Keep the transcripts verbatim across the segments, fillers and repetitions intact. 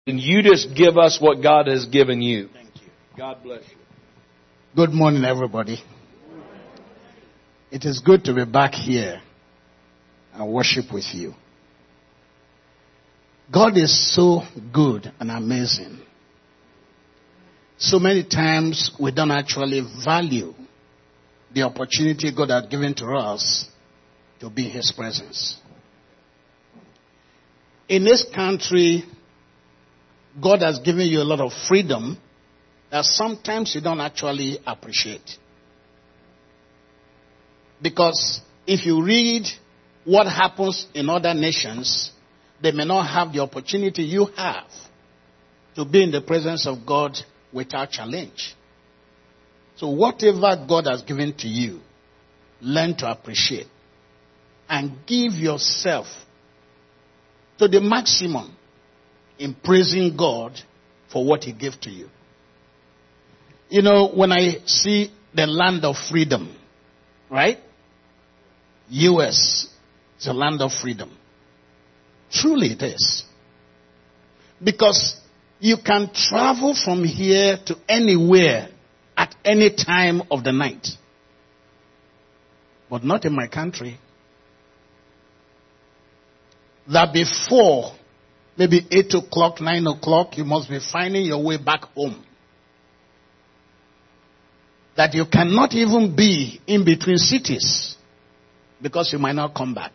And you just give us what God has given you. Thank you. God bless you. Good morning, everybody. It is good to be back here and worship with you. God is so good and amazing. So many times we don't actually value the opportunity God has given to us to be in His presence. In this country, God has given you a lot of freedom that sometimes you don't actually appreciate. Because if you read what happens in other nations, they may not have the opportunity you have to be in the presence of God without challenge. So whatever God has given to you, learn to appreciate and give yourself to the maximum in praising God for what He gave to you. You know, when I see the land of freedom, right? U S is a land of freedom. Truly it is. Because you can travel from here to anywhere at any time of the night. But not in my country. That before maybe eight o'clock, nine o'clock, you must be finding your way back home. That you cannot even be in between cities because you might not come back.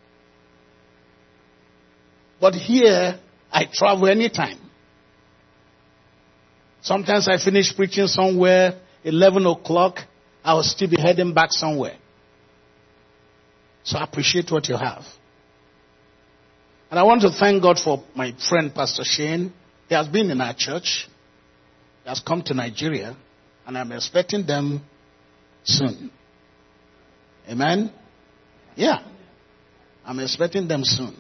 But here, I travel anytime. Sometimes I finish preaching somewhere, eleven o'clock, I will still be heading back somewhere. So appreciate what you have. And I want to thank God for my friend Pastor Shane. He has been in our church. He has come to Nigeria. And I'm expecting them soon. Amen? Yeah. I'm expecting them soon.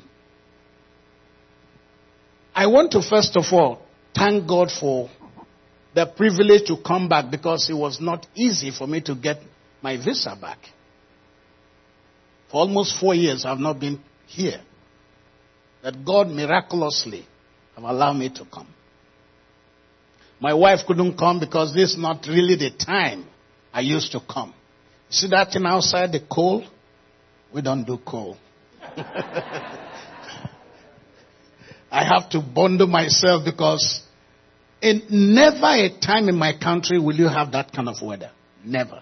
I want to first of all thank God for the privilege to come back, because it was not easy for me to get my visa back. For almost four years I've not been here. That God miraculously have allowed me to come. My wife couldn't come because this is not really the time I used to come. See that thing outside, the coal? We don't do coal. I have to bundle myself because in never a time in my country will you have that kind of weather. Never.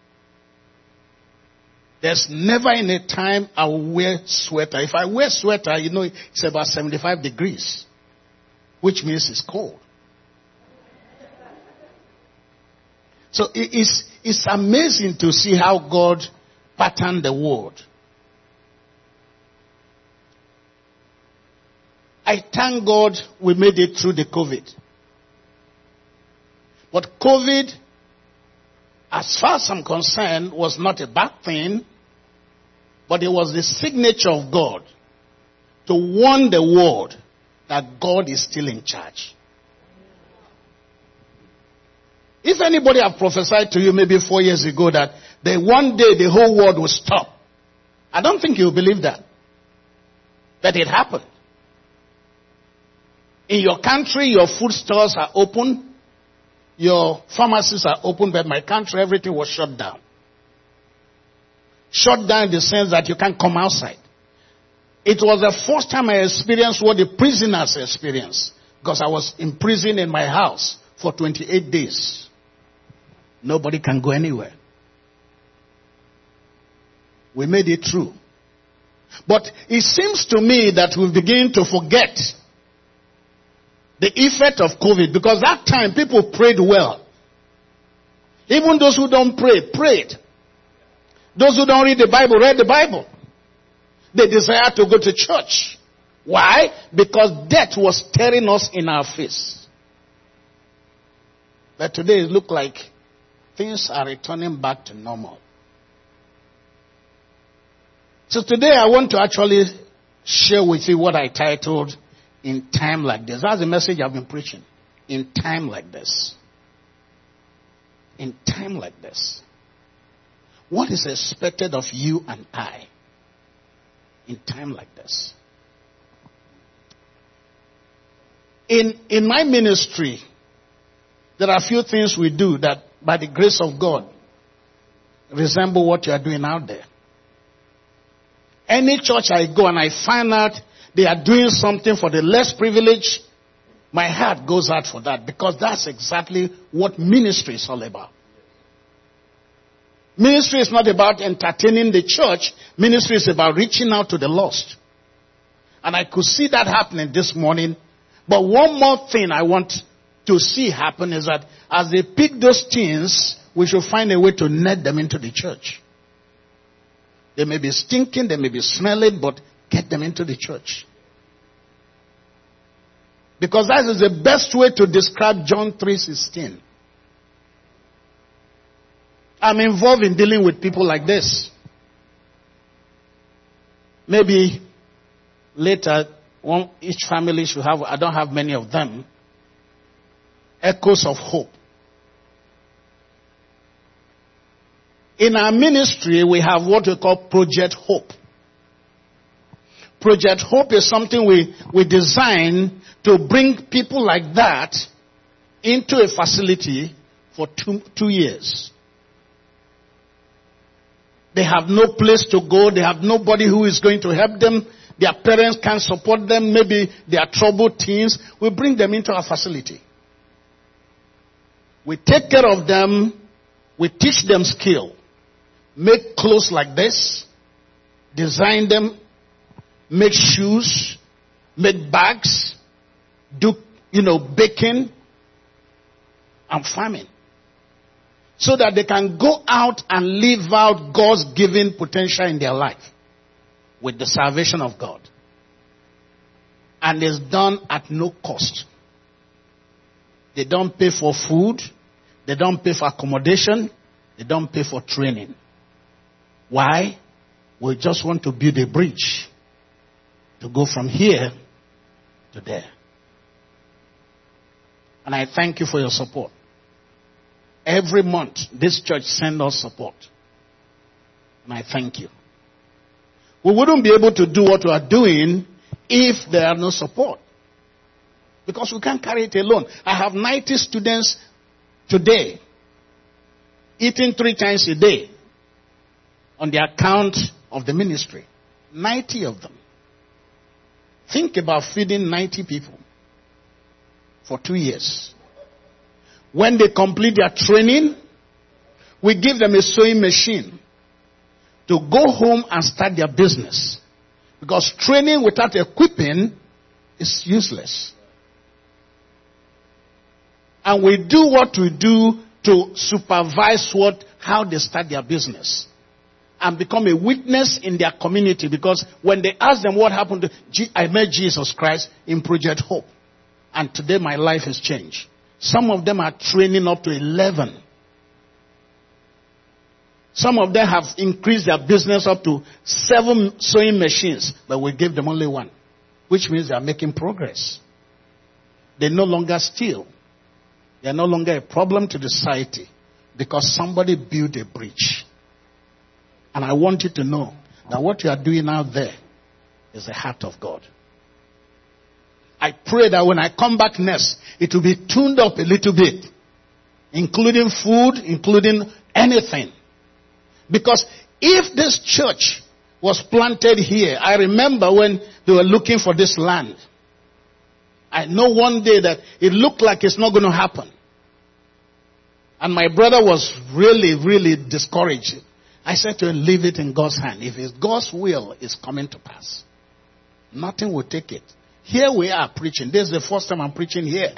There's never any time I will wear sweater. If I wear sweater, you know, it's about seventy-five degrees, which means it's cold. So it's, it's amazing to see how God patterned the world. I thank God we made it through the COVID. But COVID, as far as I'm concerned, was not a bad thing, but it was the signature of God to warn the world that God is still in charge. If anybody have prophesied to you maybe four years ago that the one day the whole world will stop, I don't think you'll believe that. That it happened. In your country, your food stores are open. Your pharmacies are open, but in my country, everything was shut down. Shut down in the sense that you can't come outside. It was the first time I experienced what the prisoners experienced, because I was imprisoned in my house for twenty-eight days. Nobody can go anywhere. We made it through. But it seems to me that we begin to forget the effect of COVID, because that time people prayed well. Even those who don't pray, prayed. Those who don't read the Bible, read the Bible. They desire to go to church. Why? Because death was staring us in our face. But today it looks like things are returning back to normal. So today I want to actually share with you what I titled, In Time Like This. That's the message I've been preaching. In time like this. In time like this. What is expected of you and I in time like this? In, in my ministry, there are a few things we do that, by the grace of God, resemble what you are doing out there. Any church I go and I find out they are doing something for the less privileged, my heart goes out for that, because that's exactly what ministry is all about. Ministry is not about entertaining the church. Ministry is about reaching out to the lost. And I could see that happening this morning. But one more thing I want to see happen is that as they pick those teens, we should find a way to net them into the church. They may be stinking, they may be smelling, but get them into the church. Because that is the best way to describe John three sixteen. I'm involved in dealing with people like this. Maybe later, one, each family should have, I don't have many of them, echoes of hope. In our ministry, we have what we call Project Hope. Project Hope is something we, we design to bring people like that into a facility for two, two years. They have no place to go. They have nobody who is going to help them. Their parents can't support them. Maybe they are troubled teens. We bring them into our facility. We take care of them. We teach them skill. Make clothes like this. Design them. Make shoes. Make bags. Do, you know, baking and farming. So that they can go out and live out God's given potential in their life with the salvation of God. And it's done at no cost. They don't pay for food. They don't pay for accommodation. They don't pay for training. Why? We just want to build a bridge to go from here to there. And I thank you for your support. Every month, this church sends us support. And I thank you. We wouldn't be able to do what we are doing if there are no support. Because we can't carry it alone. I have ninety students today eating three times a day on the account of the ministry. ninety of them. Think about feeding ninety people for two years. When they complete their training, we give them a sewing machine to go home and start their business. Because training without equipping is useless. And we do what we do to supervise what, how they start their business. And become a witness in their community. Because when they ask them what happened to, G- I met Jesus Christ in Project Hope. And today my life has changed. Some of them are training up to eleven. Some of them have increased their business up to seven sewing machines, but we gave them only one, which means they are making progress. They no longer steal. They are no longer a problem to the society because somebody built a bridge. And I want you to know that what you are doing out there is the heart of God. I pray that when I come back next, it will be tuned up a little bit, including food, including anything. Because if this church was planted here, I remember when they were looking for this land. I know one day that it looked like it's not going to happen. And my brother was really, really discouraged. I said to him, leave it in God's hand. If it's God's will, it's coming to pass. Nothing will take it. Here we are preaching. This is the first time I'm preaching here.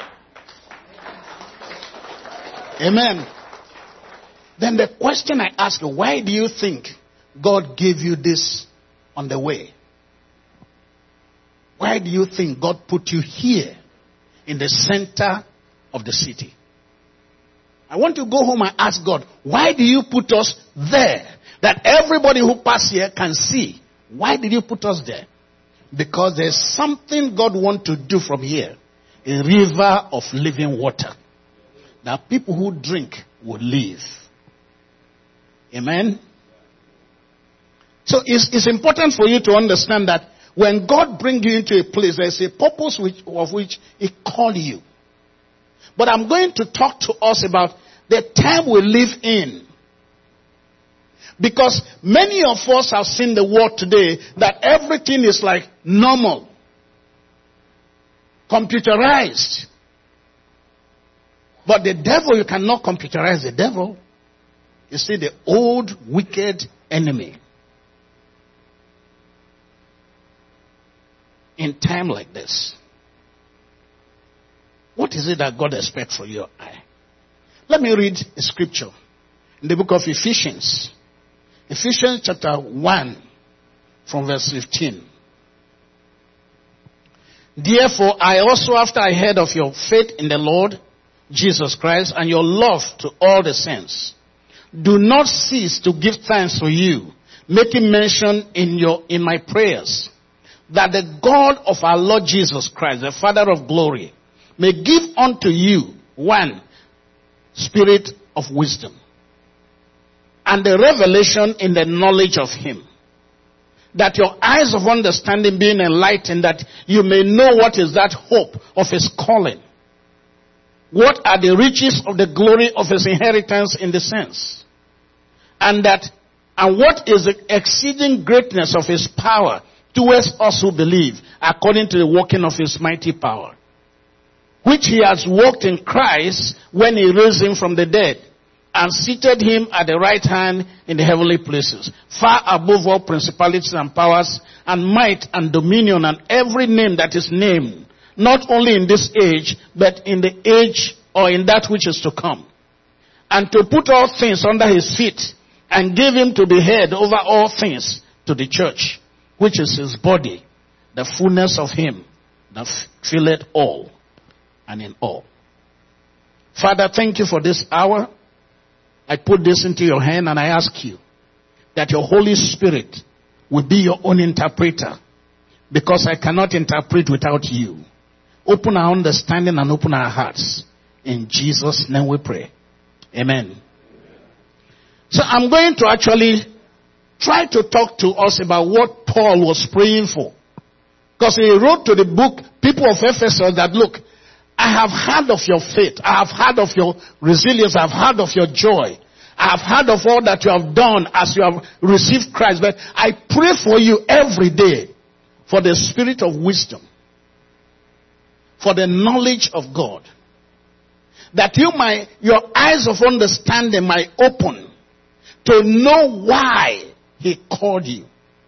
Amen. Then the question I ask you, why do you think God gave you this on the way? Why do you think God put you here in the center of the city? I want to go home and ask God, why do you put us there? That everybody who passes here can see. Why did you put us there? Because there's something God wants to do from here. A river of living water. That people who drink will live. Amen? So it's, it's important for you to understand that When God brings you into a place, there's a purpose which, of which He called you. But I'm going to talk to us about the time we live in. Because many of us have seen the world today that everything is like normal, computerized. But the devil, you cannot computerize the devil. You see, the old wicked enemy. In time like this, what is it that God expects from you? Let me read a scripture in the book of Ephesians. Ephesians chapter one from verse fifteen. Therefore, I also, after I heard of your faith in the Lord Jesus Christ and your love to all the saints, do not cease to give thanks for you, making mention in your in my prayers, that the God of our Lord Jesus Christ, the Father of glory, may give unto you, one, spirit of wisdom, and the revelation in the knowledge of Him, that your eyes of understanding being enlightened, that you may know what is that hope of His calling, what are the riches of the glory of His inheritance in the saints, and that, and what is the exceeding greatness of His power towards us who believe, according to the working of His mighty power, which He has worked in Christ when He raised Him from the dead, and seated Him at the right hand in the heavenly places, far above all principalities and powers, and might and dominion, and every name that is named, not only in this age, but in the age or in that which is to come. And to put all things under His feet, and give Him to be head over all things to the church, which is His body, the fullness of Him that filleth all and in all. Father, thank you for this hour. I put this into your hand and I ask you that your Holy Spirit will be your own interpreter, because I cannot interpret without you. Open our understanding and open our hearts. In Jesus' name we pray. Amen. So I'm going to actually try to talk to us about what Paul was praying for. Because he wrote to the book, people of Ephesus, that look, I have heard of your faith. I have heard of your resilience. I have heard of your joy. I have heard of all that you have done as you have received Christ. But I pray for you every day for the spirit of wisdom, for the knowledge of God, that you might, your eyes of understanding might open to know why He called you.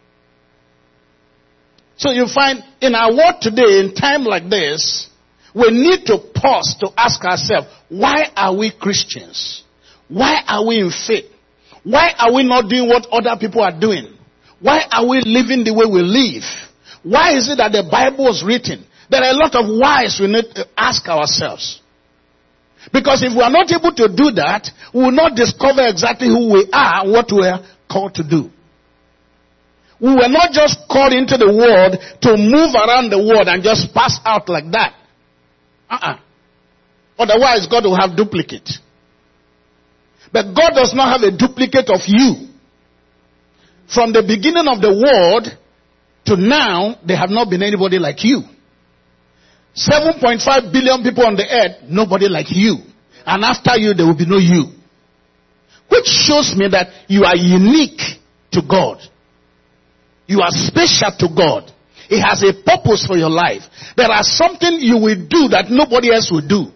So you find in our world today, in time like this, we need to pause to ask ourselves, why are we Christians? Why are we in faith? Why are we not doing what other people are doing? Why are we living the way we live? Why is it that the Bible was written? There are a lot of whys we need to ask ourselves. Because if we are not able to do that, we will not discover exactly who we are and what we are called to do. We were not just called into the world to move around the world and just pass out like that. Uh-uh. Otherwise, God will have duplicate. But God does not have a duplicate of you. From the beginning of the world to now, there have not been anybody like you. seven point five billion people on the earth, nobody like you. And after you, there will be no you. Which shows me that you are unique to God. You are special to God. It has a purpose for your life. There are something you will do that nobody else will do.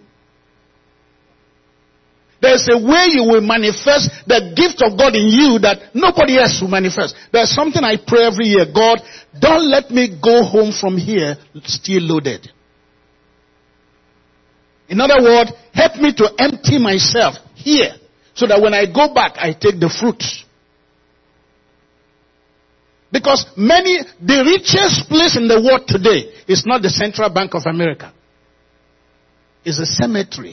There's a way you will manifest the gift of God in you that nobody else will manifest. There's something I pray every year. God, don't let me go home from here still loaded. In other words, help me to empty myself here so that when I go back, I take the fruit. Because many, the richest place in the world today is not the Central Bank of America. It's a cemetery.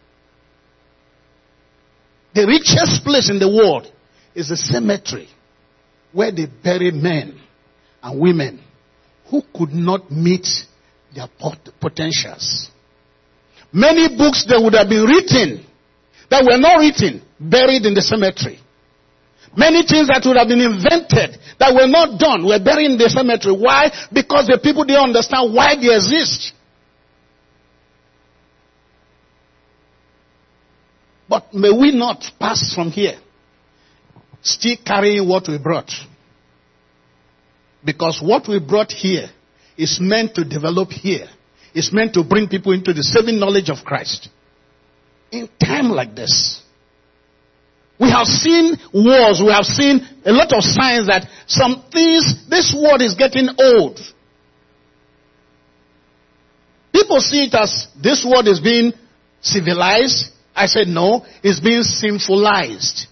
The richest place in the world is a cemetery where they bury men and women who could not meet their pot- potentials. Many books that would have been written that were not written, buried in the cemetery. Many things that would have been invented that were not done were buried in the cemetery. Why? Because the people didn't understand why they exist. But may we not pass from here still carrying what we brought. Because what we brought here is meant to develop here. It's meant to bring people into the saving knowledge of Christ. In time like this, we have seen wars, we have seen a lot of signs that some things, this world is getting old. People see it as this world is being civilized. I said no, it's being sinfulized.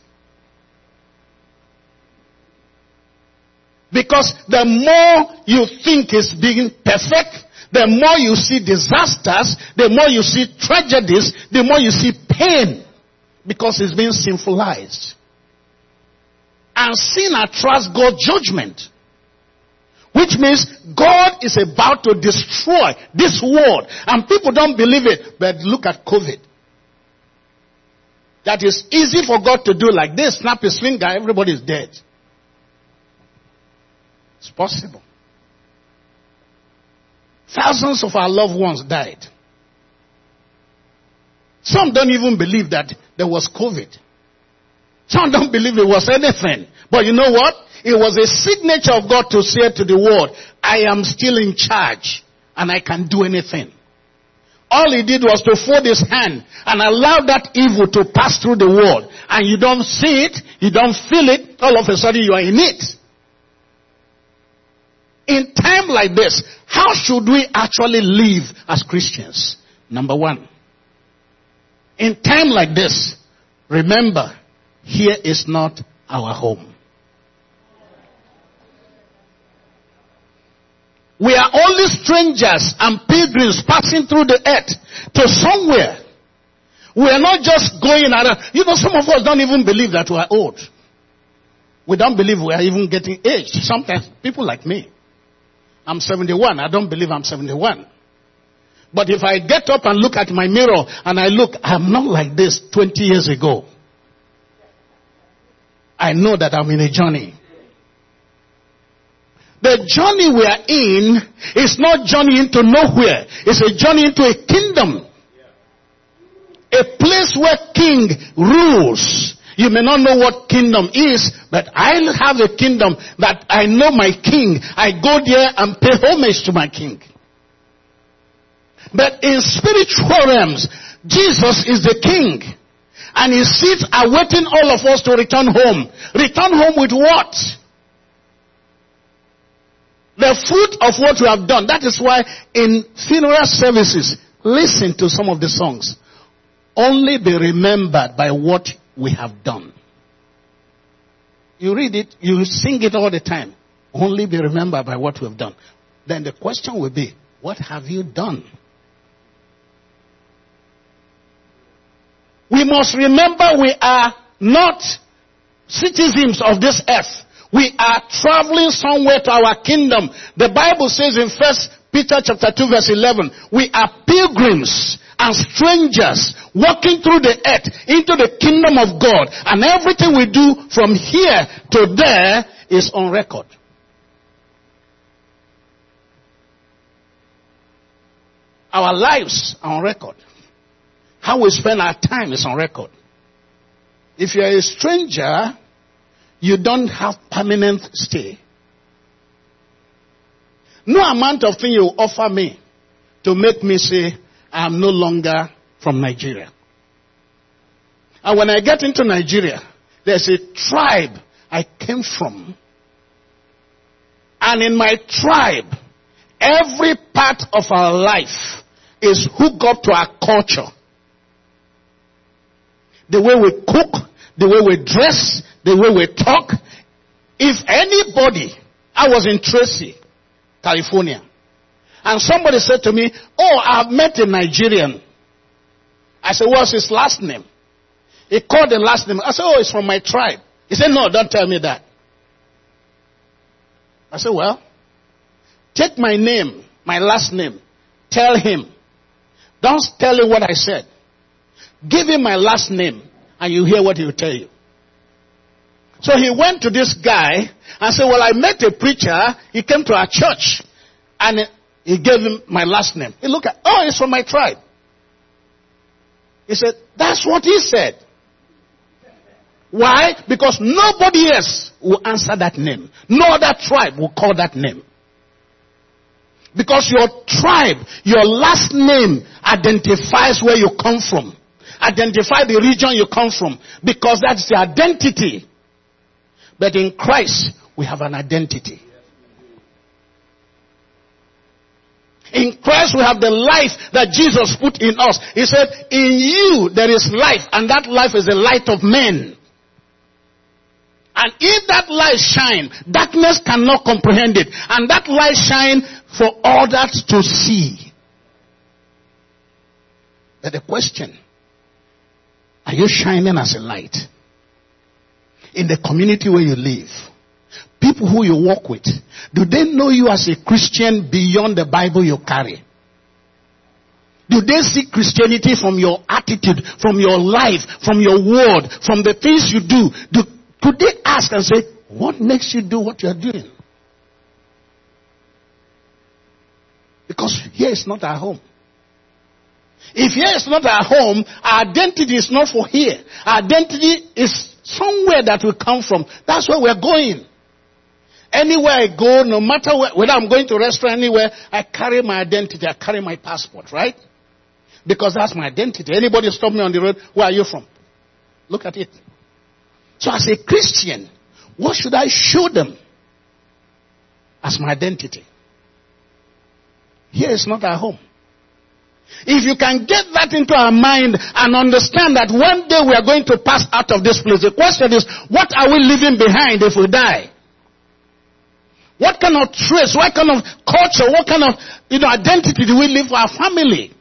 Because the more you think it's being perfect, the more you see disasters, the more you see tragedies, the more you see pain. Because it's being sinfulized. And sin attracts God's judgment. Which means God is about to destroy this world. And people don't believe it. But look at COVID. That is easy for God to do like this. Snap his finger, everybody is dead. It's possible. Thousands of our loved ones died. Some don't even believe that there was COVID. Some don't believe it was anything. But you know what? It was a signature of God to say to the world, I am still in charge and I can do anything. All he did was to fold his hand and allow that evil to pass through the world. And you don't see it, you don't feel it, all of a sudden you are in it. In time like this, how should we actually live as Christians? Number one, in time like this, remember, here is not our home. We are only strangers and pilgrims passing through the earth to somewhere. We are not just going around. You know, some of us don't even believe that we are old. We don't believe we are even getting aged. Sometimes people like me. I'm seventy-one. I don't believe I'm seventy-one. But if I get up and look at my mirror and I look, I'm not like this twenty years ago. I know that I'm in a journey. The journey we are in is not journey into nowhere. It's a journey into a kingdom. A place where king rules. You may not know what kingdom is, but I have a kingdom that I know my king. I go there and pay homage to my king. But in spiritual realms, Jesus is the king. And he sits awaiting all of us to return home. Return home with what? The fruit of what we have done. That is why in funeral services, listen to some of the songs. Only be remembered by what we have done. You read it, you sing it all the time. Only be remembered by what we have done. Then the question will be, what have you done? We must remember we are not citizens of this earth. We are traveling somewhere to our kingdom. The Bible says in First Peter chapter two verse eleven, we are pilgrims and strangers walking through the earth into the kingdom of God. And everything we do from here to there is on record. Our lives are on record. How we spend our time is on record. If you're a stranger, you don't have permanent stay. No amount of thing you offer me to make me say, I am no longer from Nigeria. And when I get into Nigeria, there's a tribe I came from. And in my tribe, every part of our life is hooked up to our culture. The way we cook, the way we dress, the way we talk. If anybody, I was in Tracy, California, and somebody said to me, oh, I've met a Nigerian. I said, what's his last name? He called the last name. I said, oh, it's from my tribe. He said, no, don't tell me that. I said, well, take my name, my last name. Tell him. Don't tell him what I said. Give him my last name and you hear what he will tell you. So he went to this guy and said, well, I met a preacher. He came to our church and he gave him my last name. He looked at, oh, it's from my tribe. He said, that's what he said. Why? Because nobody else will answer that name. No other tribe will call that name. Because your tribe, your last name identifies where you come from. Identify the region you come from. Because that's the identity. But in Christ, we have an identity. In Christ, we have the life that Jesus put in us. He said, in you there is life, and that life is the light of men. And if that light shine, darkness cannot comprehend it. And that light shine for others to see. But the question, are you shining as a light? In the community where you live, people who you work with, do they know you as a Christian beyond the Bible you carry? Do they see Christianity from your attitude, from your life, from your word, from the things you do? Do could they ask and say, what makes you do what you are doing? Because here is not our home. If here is not our home, our identity is not for here. Our identity is somewhere that we come from. That's where we're going. Anywhere I go, no matter where, whether I'm going to a restaurant, anywhere, I carry my identity. I carry my passport, right? Because that's my identity. Anybody stop me on the road, where are you from? Look at it. So as a Christian, what should I show them as my identity? Here is not our home. If you can get that into our mind and understand that one day we are going to pass out of this place, the question is, what are we leaving behind if we die? What kind of trace, what kind of culture, what kind of you know, identity do we leave for our family?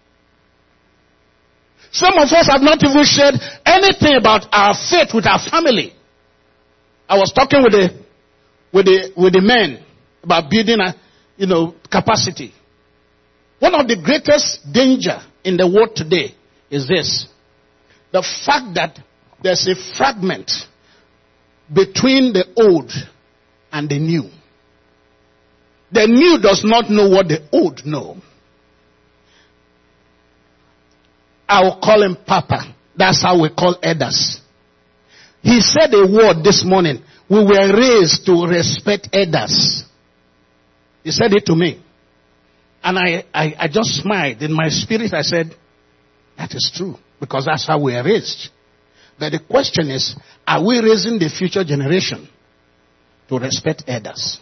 Some of us have not even shared anything about our faith with our family. I was talking with the with the with the men about building a you know capacity. One of the greatest danger in the world today is this: the fact that there's a fragment between the old and the new. The new does not know what the old know. I will call him Papa. That's how we call elders. He said a word this morning. We were raised to respect elders. He said it to me. And I, I, I just smiled. In my spirit, I said, that is true. Because that's how we are raised. But the question is, are we raising the future generation to respect elders?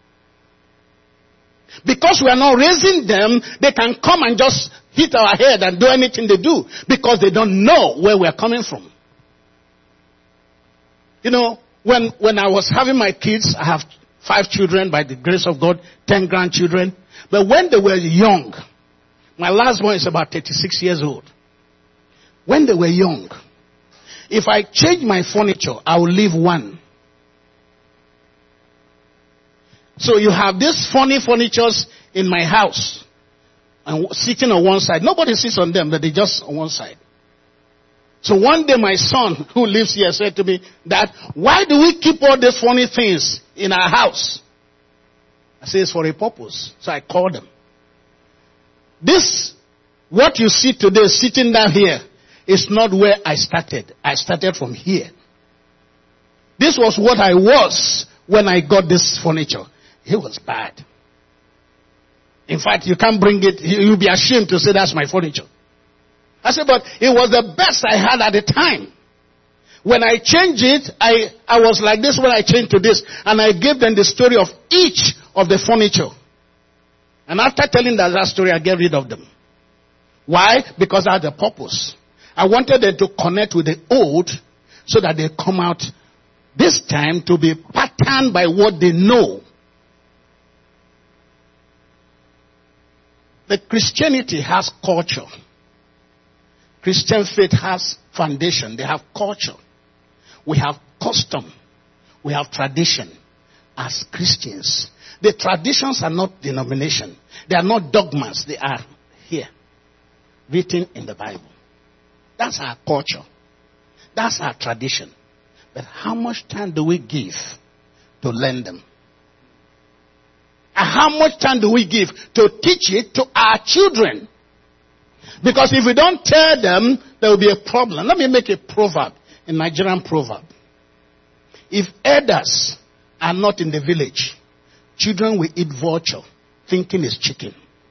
Because we are not raising them, they can come and just hit our head and do anything they do. Because they don't know where we are coming from. You know, when, when I was having my kids, I have five children by the grace of God, ten grandchildren. But when they were young, my last one is about thirty-six years old. When they were young, if I change my furniture, I will leave one. So you have these funny furnitures in my house and sitting on one side. Nobody sits on them, but they just on one side. So one day my son who lives here said to me, Dad, why do we keep all these funny things in our house? I said, it's for a purpose. So I called them. This, what you see today sitting down here, is not where I started. I started from here. This was what I was when I got this furniture. It was bad. In fact, you can't bring it. You'll be ashamed to say that's my furniture. I said, but it was the best I had at the time. When I changed it, I, I was like this when I changed to this. And I gave them the story of each of the furniture. And after telling them that story, I get rid of them. Why? Because I had a purpose. I wanted them to connect with the old so that they come out this time to be patterned by what they know. But Christianity has culture. Christian faith has foundation. They have culture. We have custom. We have tradition as Christians. The traditions are not denomination. They are not dogmas. They are here, written in the Bible. That's our culture. That's our tradition. But how much time do we give to learn them? And how much time do we give to teach it to our children? Because if we don't tell them, there will be a problem. Let me make a proverb, a Nigerian proverb. If elders are not in the village, children will eat vulture, thinking it's chicken.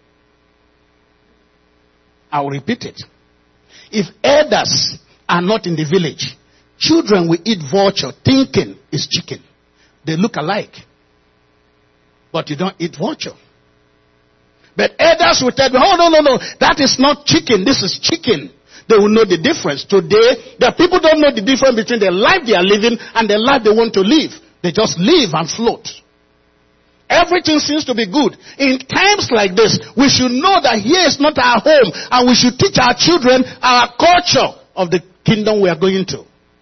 I will repeat it. If elders are not in the village, children will eat vulture, thinking it's chicken. They look alike. But you don't eat vulture. But elders will tell me, oh, no, no, no, that is not chicken. This is chicken. They will know the difference. Today, the people don't know the difference between the life they are living and the life they want to live. They just live and float. Everything seems to be good. In times like this, we should know that here is not our home, and we should teach our children our culture of the kingdom we are going to.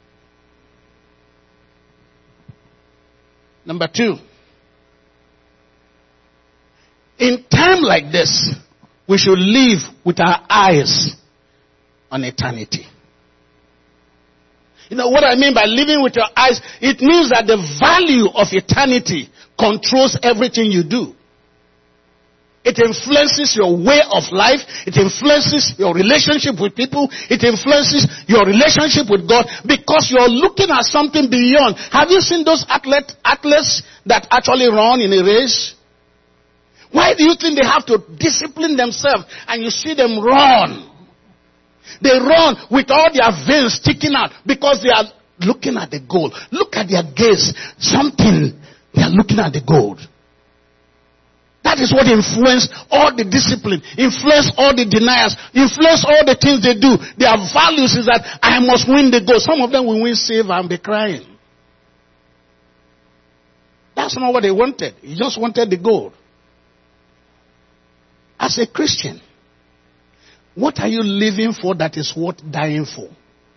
Number two. In time like this, we should live with our eyes on eternity. You know what I mean by living with your eyes? It means that the value of eternity controls everything you do. It influences your way of life. It influences your relationship with people. It influences your relationship with God, because you're looking at something beyond. Have you seen those athlete, athletes that actually run in a race? Why do you think they have to discipline themselves and you see them run? They run with all their veins sticking out because they are looking at the goal. Look at their gaze. Something, they are looking at the goal. That is what influence all the discipline, influence all the deniers, influence all the things they do. Their values is that I must win the goal. Some of them will win silver and be crying. That's not what they wanted. He just wanted the gold. As a Christian, what are you living for that is worth dying for?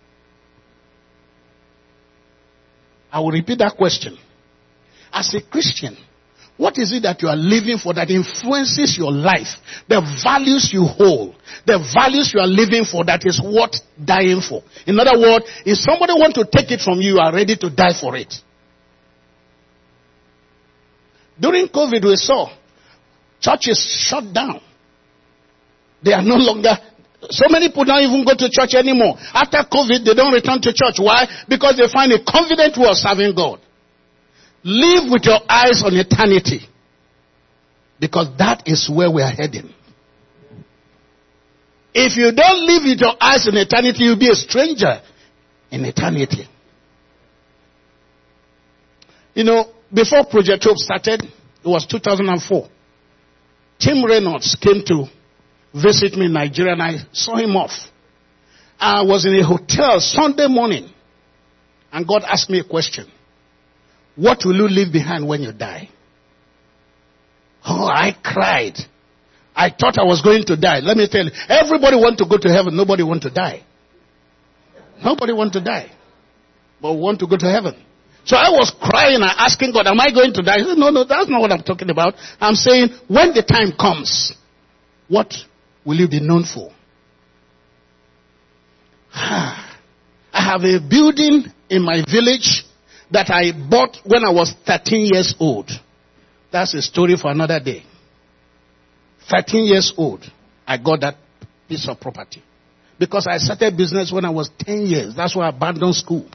I will repeat that question. As a Christian, what is it that you are living for that influences your life? The values you hold, the values you are living for that is worth dying for. In other words, if somebody wants to take it from you, you are ready to die for it. During COVID, we saw churches shut down. They are no longer, so many people don't even go to church anymore. After COVID, they don't return to church. Why? Because they find a convenient way of serving God. Live with your eyes on eternity, because that is where we are heading. If you don't live with your eyes on eternity, you'll be a stranger in eternity. You know, before Project Hope started, it was two thousand four. Tim Reynolds came to visit me in Nigeria, and I saw him off. I was in a hotel Sunday morning, and God asked me a question. What will you leave behind when you die? Oh, I cried. I thought I was going to die. Let me tell you, everybody wants to go to heaven. Nobody wants to die. Nobody wants to die, but want to go to heaven. So I was crying and asking God, am I going to die? He said, no, no, that's not what I'm talking about. I'm saying, when the time comes, what will you be known for? I have a building in my village that I bought when I was thirteen years old. That's a story for another day. thirteen years old, I got that piece of property. Because I started business when I was ten years. That's why I abandoned school.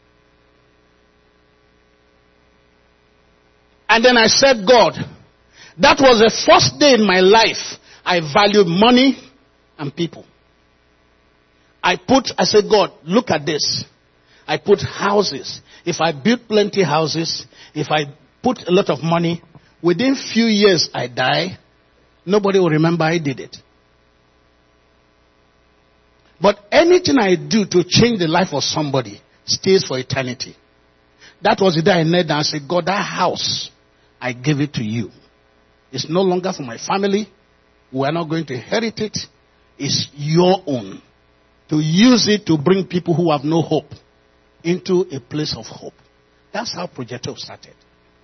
And then I said, God, that was the first day in my life I valued money and people. I put, I said, God, look at this. I put houses. If I build plenty houses, if I put a lot of money, within few years I die, nobody will remember I did it. But anything I do to change the life of somebody stays for eternity. That was the day I knelt down and said, God, that house, I give it to you. It's no longer for my family. We are not going to inherit it. It's your own. To use it to bring people who have no hope into a place of hope. That's how Project Hope started.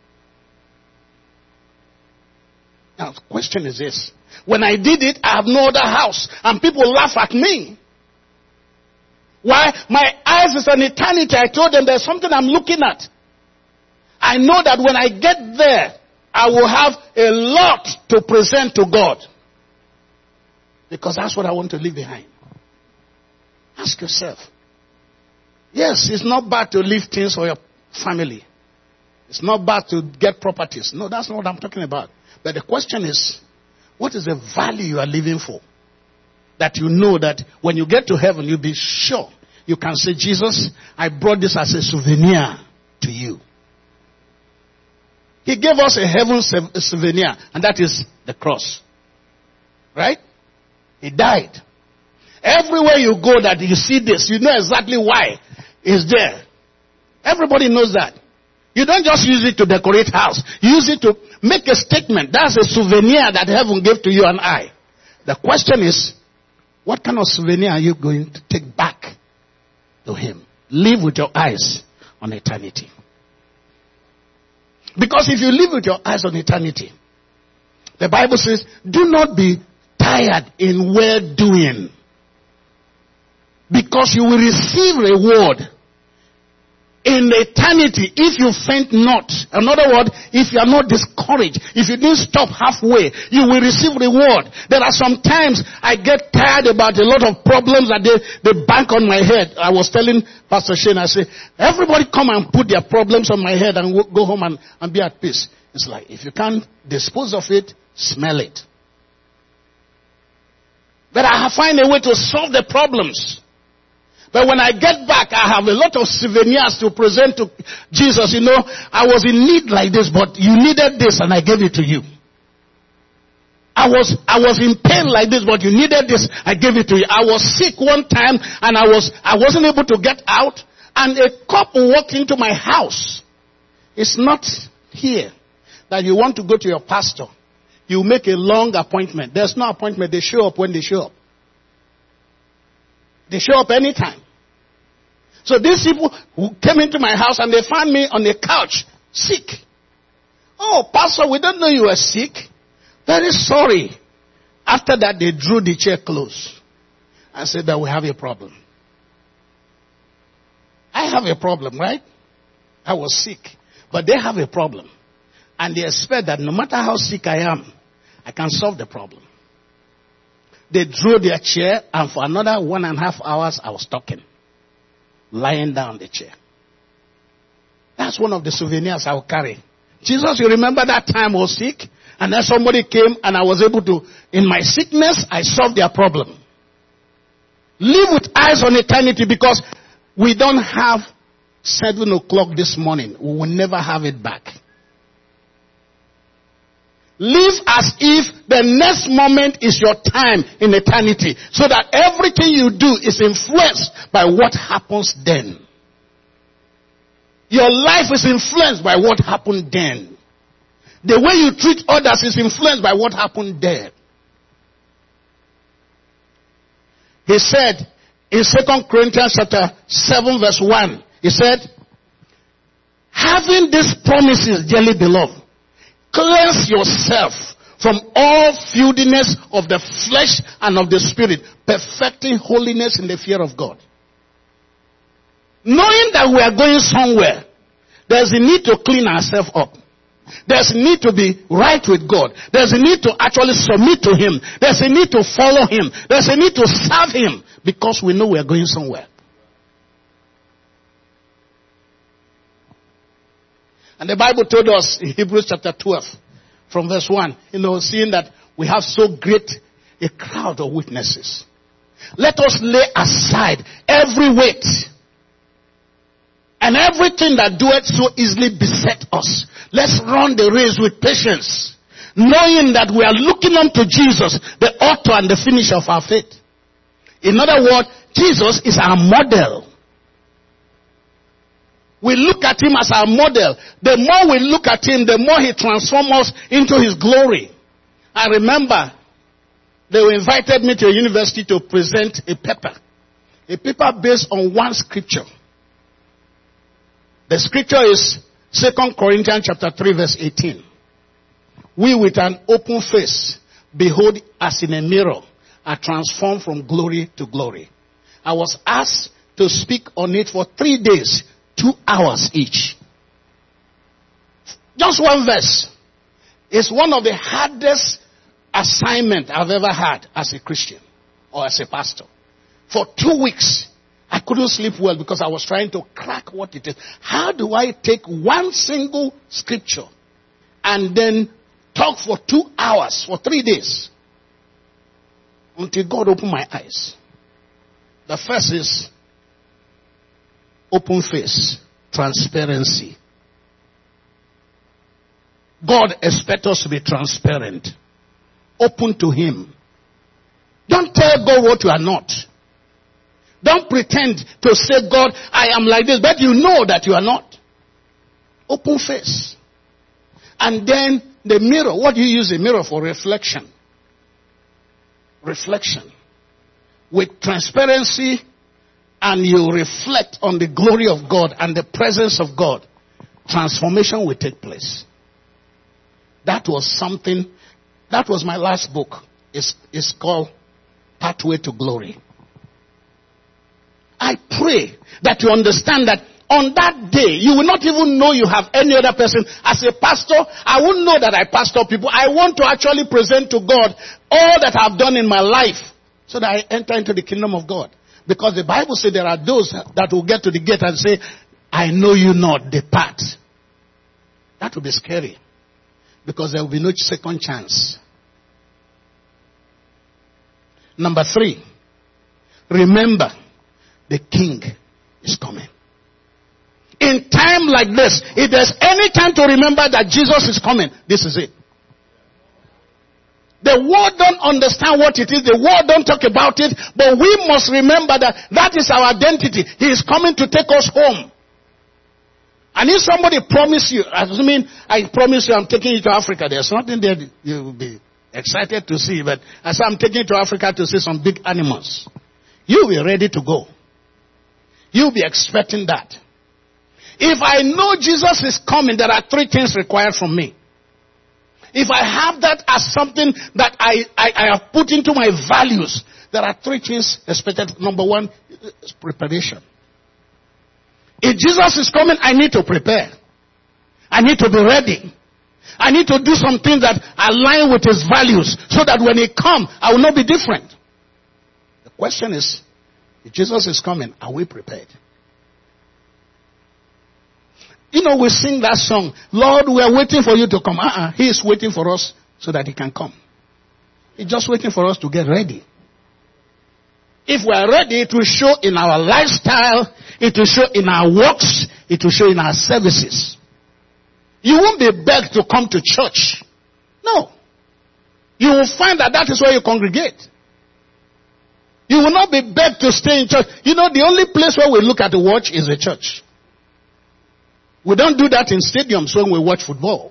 Now, the question is this. When I did it, I have no other house. And people laugh at me. Why? My eyes is on eternity. I told them there's something I'm looking at. I know that when I get there, I will have a lot to present to God. Because that's what I want to leave behind. Ask yourself. Yes, it's not bad to leave things for your family. It's not bad to get properties. No, that's not what I'm talking about. But the question is, what is the value you are living for? That you know that when you get to heaven, you'll be sure. You can say, Jesus, I brought this as a souvenir to you. He gave us a heaven souvenir, and that is the cross. Right? He died. Everywhere you go that you see this, you know exactly why it's there. Everybody knows that. You don't just use it to decorate house. You use it to make a statement. That's a souvenir that heaven gave to you and I. The question is, what kind of souvenir are you going to take back to him? Live with your eyes on eternity. Because if you live with your eyes on eternity, the Bible says, do not be tired in well doing. Because you will receive reward in eternity if you faint not. In other words, if you are not discouraged, if you didn't stop halfway, you will receive reward. There are some times I get tired about a lot of problems that they, they bank on my head. I was telling Pastor Shane, I say, everybody come and put their problems on my head and go home and, and be at peace. It's like, if you can't dispose of it, smell it. But I find a way to solve the problems. But when I get back, I have a lot of souvenirs to present to Jesus. You know, I was in need like this, but you needed this and I gave it to you. I was, I was in pain like this, but you needed this, I gave it to you. I was sick one time and I was, I wasn't able to get out, and a couple walked into my house. It's not here that you want to go to your pastor. You make a long appointment. There's no appointment. They show up when they show up. They show up anytime. So these people who came into my house and they found me on the couch, sick. Oh, pastor, we don't know you were sick. Very sorry. After that, they drew the chair close and said that we have a problem. I have a problem, right? I was sick. But they have a problem. And they expect that no matter how sick I am, I can solve the problem. They drew their chair, and for another one and a half hours, I was talking. Lying down on the chair. That's one of the souvenirs I will carry. Jesus, you remember that time I was sick? And then somebody came and I was able to, in my sickness, I solved their problem. Live with eyes on eternity, because we don't have seven o'clock this morning. We will never have it back. Live as if the next moment is your time in eternity, so that everything you do is influenced by what happens then. Your life is influenced by what happened then. The way you treat others is influenced by what happened there. He said in Second Corinthians chapter seven verse one, he said, having these promises, dearly beloved, cleanse yourself from all filthiness of the flesh and of the spirit, perfecting holiness in the fear of God. Knowing that we are going somewhere, there's a need to clean ourselves up. There's a need to be right with God. There's a need to actually submit to Him. There's a need to follow Him. There's a need to serve Him, because we know we are going somewhere. And the Bible told us in Hebrews chapter twelve, from verse one, you know, seeing that we have so great a crowd of witnesses, let us lay aside every weight and everything that doeth so easily beset us. Let's run the race with patience, knowing that we are looking unto Jesus, the author and the finisher of our faith. In other words, Jesus is our model. We look at Him as our model. The more we look at Him, the more He transforms us into His glory. I remember they invited me to a university to present a paper. A paper based on one scripture. The scripture is Second Corinthians chapter three verse eighteen. We with an open face, behold as in a mirror, are transformed from glory to glory. I was asked to speak on it for three days, two hours each. Just one verse. It's one of the hardest assignments I've ever had as a Christian or as a pastor. For two weeks, I couldn't sleep well because I was trying to crack what it is. How do I take one single scripture and then talk for two hours, for three days? Until God opened my eyes. The first is open face, transparency. God expects us to be transparent, open to Him. Don't tell God what you are not. Don't pretend to say, God, I am like this, but you know that you are not. Open face. And then the mirror. What do you use a mirror for? Reflection. Reflection. With transparency, and you reflect on the glory of God and the presence of God, transformation will take place. That was something, that was my last book. It's, it's called Pathway to Glory. I pray that you understand that on that day, you will not even know you have any other person. As a pastor, I won't know that I pastor people. I want to actually present to God all that I've done in my life so that I enter into the kingdom of God. Because the Bible says there are those that will get to the gate and say, I know you not, depart. That will be scary. Because there will be no second chance. Number three, remember, the King is coming. In time like this, if there's any time to remember that Jesus is coming, this is it. The world don't understand what it is. The world don't talk about it. But we must remember that that is our identity. He is coming to take us home. And if somebody promise you, I mean, I promise you I'm taking you to Africa, there's nothing there you will be excited to see. But I say I'm taking you to Africa to see some big animals. You'll be ready to go. You'll be expecting that. If I know Jesus is coming, there are three things required from me. If I have that as something that I, I, I have put into my values, there are three things expected. Number one is preparation. If Jesus is coming, I need to prepare. I need to be ready. I need to do some things that align with His values so that when He comes, I will not be different. The question is, if Jesus is coming, are we prepared? You know, we sing that song, Lord, we are waiting for you to come. Uh-uh. He is waiting for us so that He can come. He's just waiting for us to get ready. If we are ready, it will show in our lifestyle, it will show in our works, it will show in our services. You won't be begged to come to church. No. You will find that that is where you congregate. You will not be begged to stay in church. You know, the only place where we look at the watch is the church. We don't do that in stadiums when we watch football.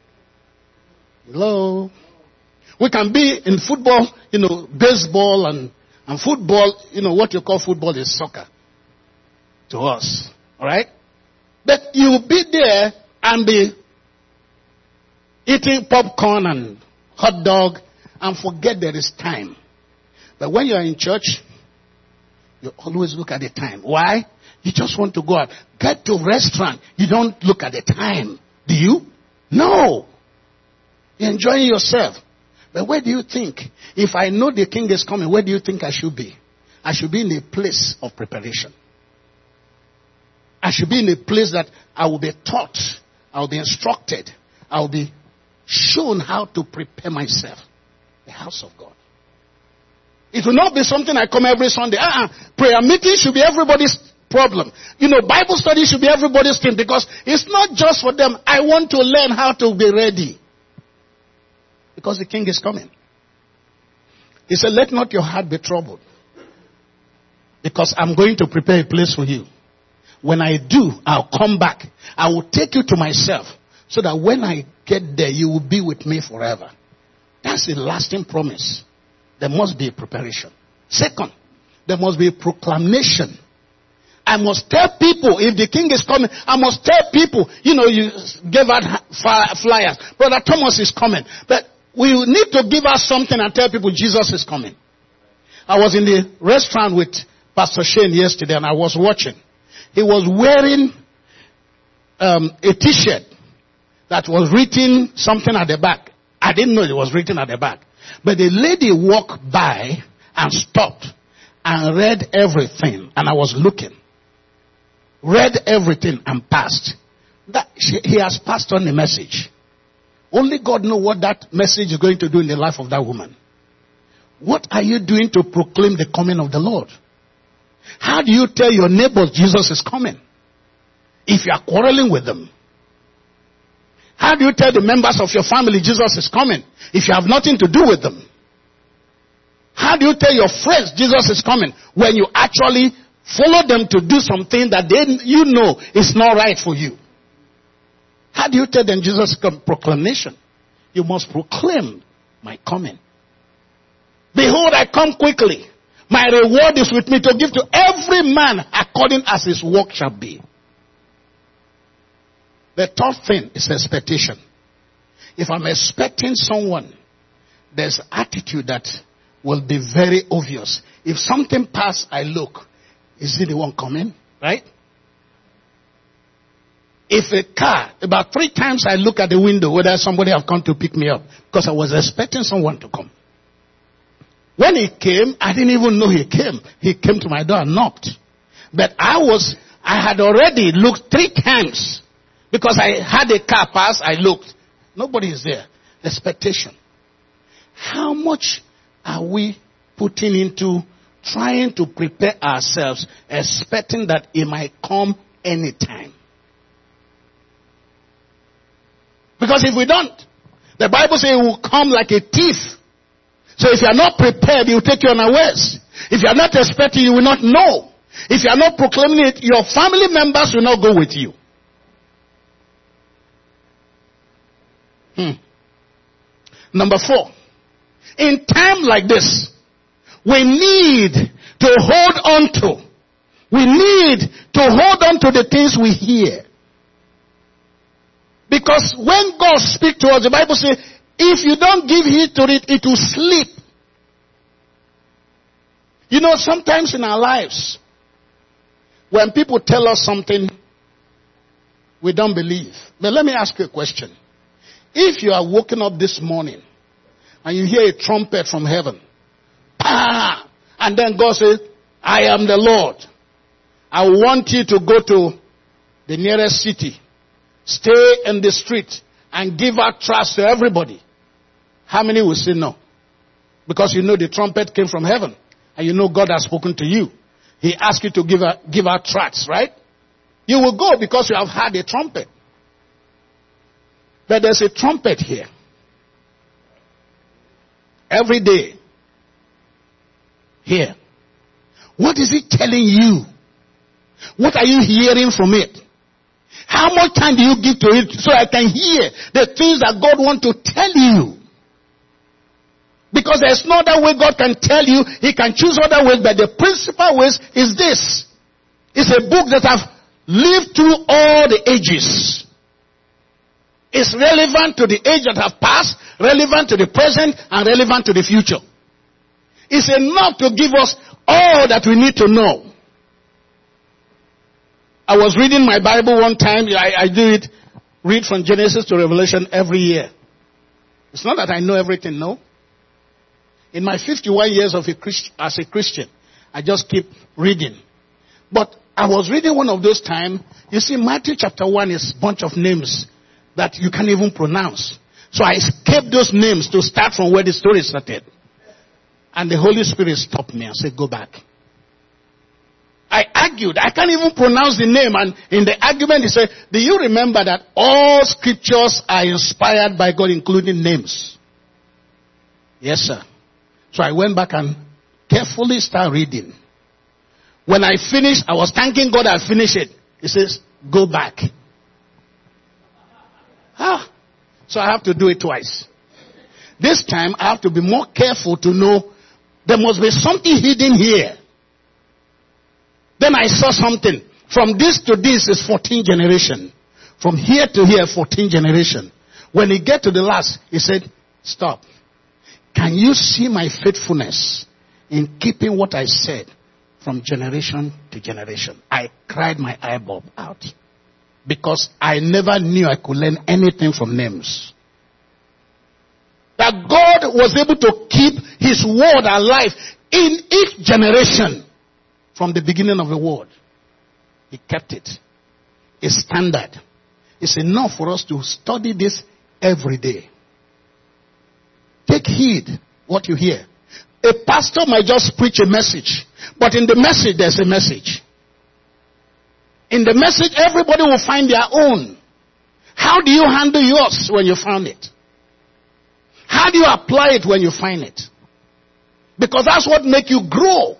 Hello? We can be in football, you know, baseball and, and football, you know, what you call football is soccer to us. Alright? But you will be there and be eating popcorn and hot dog and forget there is time. But when you are in church, you always look at the time. Why? You just want to go out. Get to a restaurant. You don't look at the time. Do you? No. You're enjoying yourself. But where do you think? If I know the King is coming, where do you think I should be? I should be in a place of preparation. I should be in a place that I will be taught. I will be instructed. I will be shown how to prepare myself. The house of God. It will not be something I come every Sunday. Uh-uh. Prayer meeting should be everybody's problem. You know, Bible study should be everybody's thing because it's not just for them. I want to learn how to be ready. Because the King is coming. He said, let not your heart be troubled. Because I'm going to prepare a place for you. When I do, I'll come back. I will take you to myself. So that when I get there, you will be with me forever. That's a lasting promise. There must be a preparation. Second, there must be a proclamation. I must tell people, if the King is coming, I must tell people, you know, you gave out flyers. Brother Thomas is coming. But we need to give out something and tell people Jesus is coming. I was in the restaurant with Pastor Shane yesterday and I was watching. He was wearing um, a t-shirt that was written something at the back. I didn't know it was written at the back. But the lady walked by and stopped and read everything. And I was looking. Read everything and passed. That she, he has passed on the message. Only God knows what that message is going to do in the life of that woman. What are you doing to proclaim the coming of the Lord? How do you tell your neighbors Jesus is coming if you are quarreling with them? How do you tell the members of your family Jesus is coming if you have nothing to do with them? How do you tell your friends Jesus is coming when you actually follow them to do something that they, you know is not right for you? How do you tell them Jesus' proclamation? You must proclaim my coming. Behold, I come quickly. My reward is with me to give to every man according as his work shall be. The third thing is expectation. If I'm expecting someone, there's attitude that will be very obvious. If something passes, I look. Is it the one coming? Right? If a car, about three times I look at the window whether somebody have come to pick me up because I was expecting someone to come. When he came, I didn't even know he came. He came to my door and knocked. But I was, I had already looked three times because I had a car pass. I looked. Nobody is there. Expectation. How much are we putting into trying to prepare ourselves, expecting that it might come anytime? Because if we don't, the Bible says it will come like a thief. So if you are not prepared, he will take you unawares. If you are not expecting, you will not know. If you are not proclaiming it, your family members will not go with you. Hmm. Number four. In time like this, we need to hold on to. We need to hold on to the things we hear. Because when God speaks to us, the Bible says, if you don't give heed to it, it will sleep. You know, sometimes in our lives, when people tell us something, we don't believe. But let me ask you a question. If you are waking up this morning and you hear a trumpet from heaven, ah, and then God says, I am the Lord. I want you to go to the nearest city, stay in the street, and give out tracts to everybody. How many will say no? Because you know the trumpet came from heaven. And you know God has spoken to you. He asked you to give, a, give out tracts, right? You will go because you have had a trumpet. But there's a trumpet here. Every day. Here. What is it telling you? What are you hearing from it? How much time do you give to it so I can hear the things that God wants to tell you? Because there's no other way God can tell you. He can choose other ways, but the principal ways is this. It's a book that has lived through all the ages. It's relevant to the age that have passed, relevant to the present, and relevant to the future. It's enough to give us all that we need to know. I was reading my Bible one time. I, I do it, read from Genesis to Revelation every year. It's not that I know everything, no. In my fifty-one years of a Christ, as a Christian, I just keep reading. But I was reading one of those times. You see, Matthew chapter one is a bunch of names that you can't even pronounce. So I escaped those names to start from where the story started. And the Holy Spirit stopped me and said, go back. I argued. I can't even pronounce the name. And in the argument, he said, do you remember that all scriptures are inspired by God, including names? Yes, sir. So I went back and carefully started reading. When I finished, I was thanking God I finished it. He says, go back. Ah, so I have to do it twice. This time, I have to be more careful to know there must be something hidden here. Then I saw something. From this to this is fourteen generation. From here to here, fourteen generation. When he get to the last, he said, stop. Can you see my faithfulness in keeping what I said from generation to generation. I cried my eyeball out because I never knew I could learn anything from names. That God was able to keep his word alive in each generation from the beginning of the world. He kept it. A standard. It's enough for us to study this every day. Take heed what you hear. A pastor might just preach a message, but in the message there's a message. In the message everybody will find their own. How do you handle yours when you found it? How do you apply it when you find it? Because that's what makes you grow.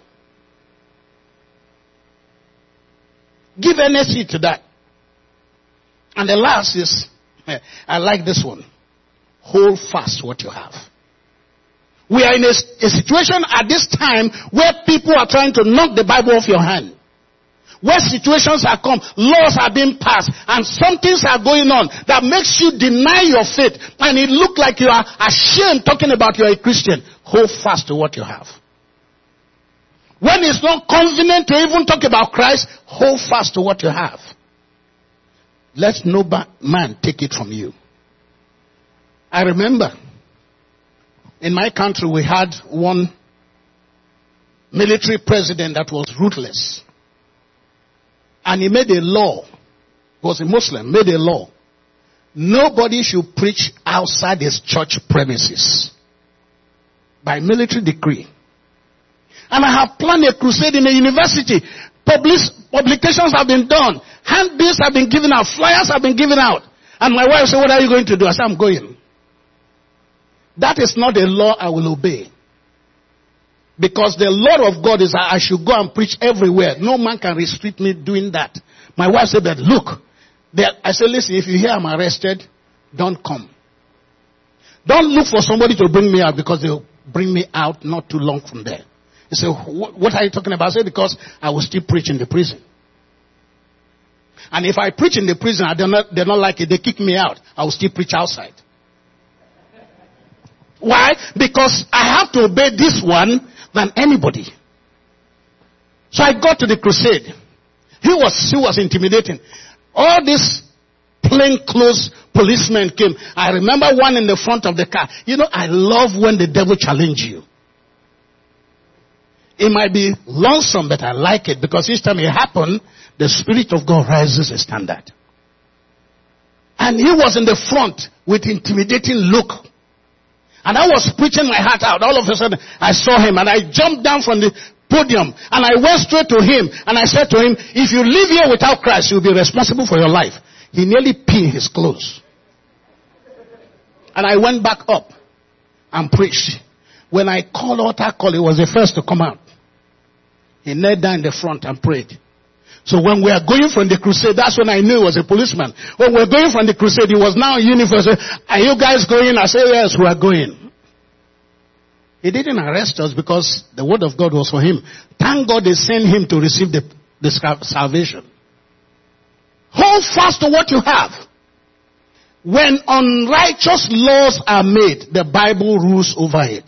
Give energy to that. And the last is, I like this one. Hold fast what you have. We are in a, a situation at this time where people are trying to knock the Bible off your hand. Where situations have come, laws are being passed, and some things are going on that makes you deny your faith. And it looks like you are ashamed talking about you're a Christian. Hold fast to what you have. When it's not convenient to even talk about Christ, hold fast to what you have. Let no man take it from you. I remember in my country we had one military president that was ruthless. And he made a law. He was a Muslim, made a law. Nobody should preach outside his church premises. By military decree. And I have planned a crusade in a university. Public, publications have been done. Handbills have been given out. Flyers have been given out. And my wife said, what are you going to do? I said, I'm going. That is not a law I will obey. Because the law of God is that I should go and preach everywhere. No man can restrict me doing that. My wife said, but look. I said, listen, if you hear I'm arrested, don't come. Don't look for somebody to bring me out because they'll bring me out not too long from there. He said, what are you talking about? I said, because I will still preach in the prison. And if I preach in the prison, I do not, they don't like it, they kick me out. I will still preach outside. Why? Because I have to obey this one than anybody. So I got to the crusade. He was, he was intimidating. All these plainclothes policemen came. I remember one in the front of the car. You know, I love when the devil challenges you. It might be lonesome, but I like it because each time it happened, the Spirit of God rises a standard. And he was in the front with intimidating look. And I was preaching my heart out. All of a sudden, I saw him and I jumped down from the podium and I went straight to him and I said to him, if you live here without Christ, you'll be responsible for your life. He nearly peed his clothes. And I went back up and preached. When I called altar call, he was the first to come out. He knelt down in the front and prayed. So when we are going from the crusade, that's when I knew he was a policeman. When we were going from the crusade, he was now in uniform. Are you guys going? I said, yes, we are going. He didn't arrest us because the word of God was for him. Thank God they sent him to receive the, the salvation. Hold fast to what you have. When unrighteous laws are made, the Bible rules over it.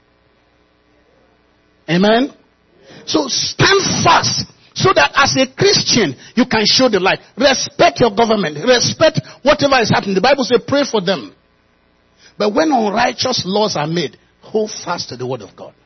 Amen? So stand fast so that as a Christian, you can show the light. Respect your government. Respect whatever is happening. The Bible says pray for them. But when unrighteous laws are made, hold fast to the word of God.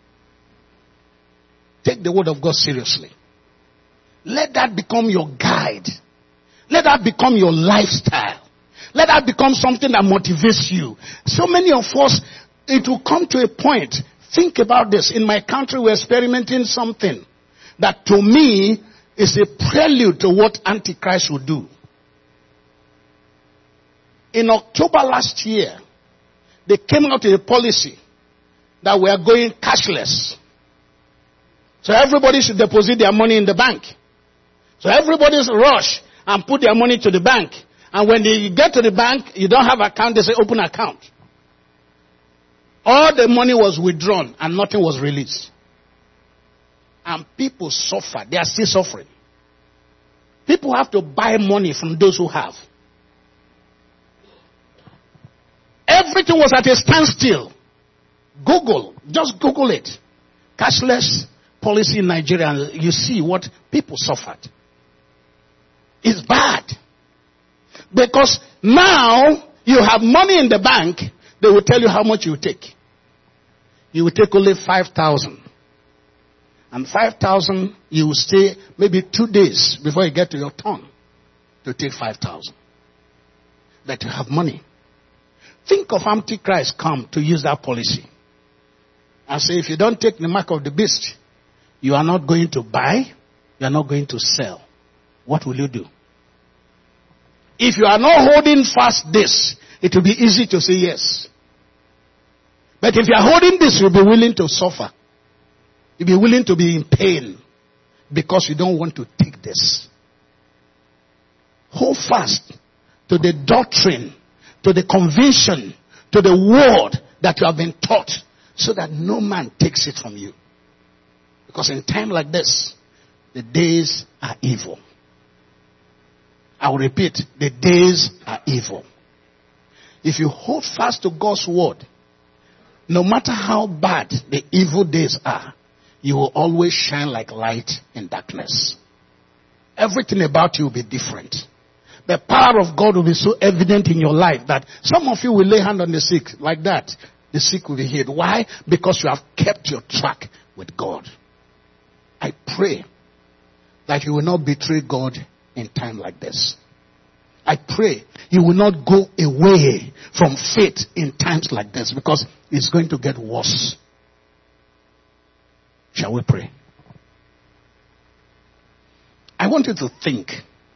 Take the word of God seriously. Let that become your guide. Let that become your lifestyle. Let that become something that motivates you. So many of us, it will come to a point. Think about this. In my country, we're experimenting something that to me is a prelude to what Antichrist will do. In October last year, they came out with a policy that we are going cashless. So everybody should deposit their money in the bank. So everybody's rush and put their money to the bank. And when they get to the bank, you don't have account, they say open account. All the money was withdrawn and nothing was released. And people suffer. They are still suffering. People have to buy money from those who have. Everything was at a standstill. Google. Just Google it. Cashless policy in Nigeria and you see what people suffered. It's bad. Because now you have money in the bank, they will tell you how much you will take. You will take only five thousand. And five thousand, you will stay maybe two days before you get to your turn to take five thousand. That you have money. Think of Antichrist come to use that policy. And say, if you don't take the mark of the beast, you are not going to buy, you are not going to sell. What will you do? If you are not holding fast this, it will be easy to say yes. But if you are holding this, you'll be willing to suffer. You'll be willing to be in pain because you don't want to take this. Hold fast to the doctrine, to the conviction, to the word that you have been taught so that no man takes it from you. Because in time like this, the days are evil. I will repeat, the days are evil. If you hold fast to God's word, no matter how bad the evil days are, you will always shine like light in darkness. Everything about you will be different. The power of God will be so evident in your life that some of you will lay hand on the sick like that. The sick will be healed. Why? Because you have kept your track with God. I pray that you will not betray God in time like this. I pray you will not go away from faith in times like this because it's going to get worse. Shall we pray? I want you to think.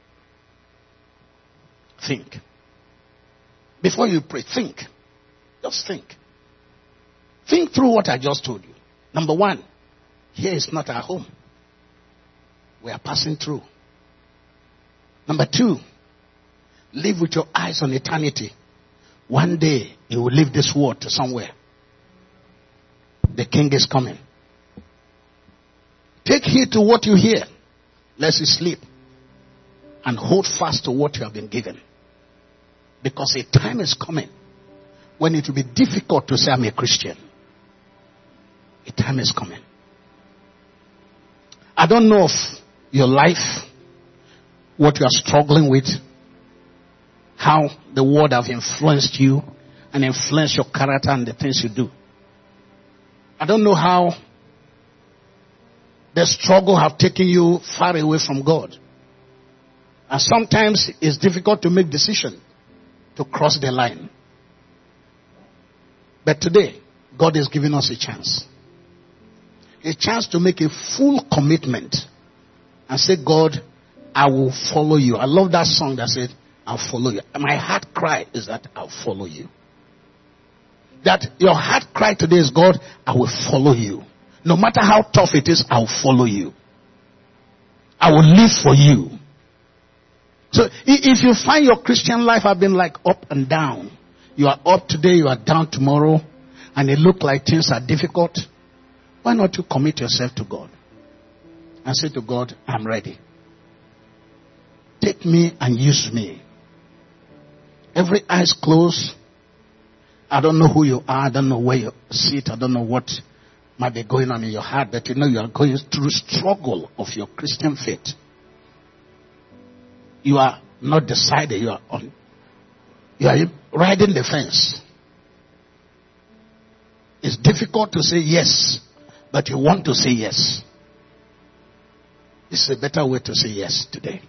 Think. Before you pray, think. Just think. Think through what I just told you. Number one, here is not our home. We are passing through. Number two, live with your eyes on eternity. One day, you will leave this world to somewhere. The king is coming. Take heed to what you hear, lest you sleep. And hold fast to what you have been given. Because a time is coming when it will be difficult to say I'm a Christian. A time is coming. I don't know of your life, what you are struggling with, how the world have influenced you and influenced your character and the things you do. I don't know how the struggle have taken you far away from God. And sometimes it's difficult to make decisions to cross the line. But today, God is giving us a chance. A chance to make a full commitment and say, God, I will follow you. I love that song that said, I'll follow you. And my heart cry is that I'll follow you. That your heart cry today is, God, I will follow you. No matter how tough it is, I'll follow you. I will live for you. So if you find your Christian life have been like up and down, you are up today, you are down tomorrow, and it look like things are difficult, why not you commit yourself to God and say to God, I'm ready. Take me and use me. Every eyes closed. I don't know who you are. I don't know where you sit. I don't know what might be going on in your heart, but you know you are going through struggle of your Christian faith. You are not decided. You are on. You are riding the fence. It's difficult to say yes, but you want to say yes. This is a better way to say yes today.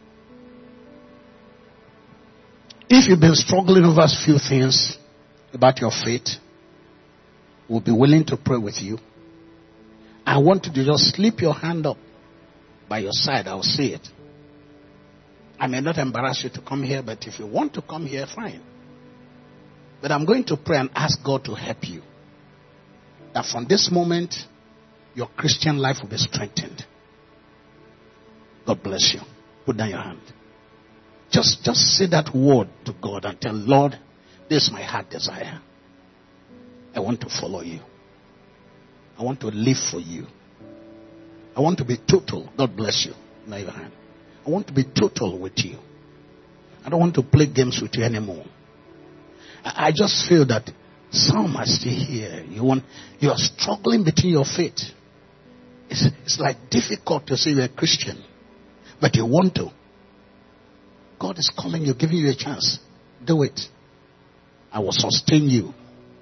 If you've been struggling over a few things about your faith, we'll be willing to pray with you. I want you to just slip your hand up by your side. I'll say it. I may not embarrass you to come here, but if you want to come here, fine. But I'm going to pray and ask God to help you. That from this moment, your Christian life will be strengthened. God bless you. Put down your hand. Just, just say that word to God and tell, Lord, this is my heart desire. I want to follow you. I want to live for you. I want to be total. God bless you. Now your hand. I want to be total with you. I don't want to play games with you anymore. I, I just feel that some are still here. You want, you are struggling between your faith. It's, it's like difficult to say you're a Christian, but you want to. God is calling you, giving you a chance. Do it. I will sustain you.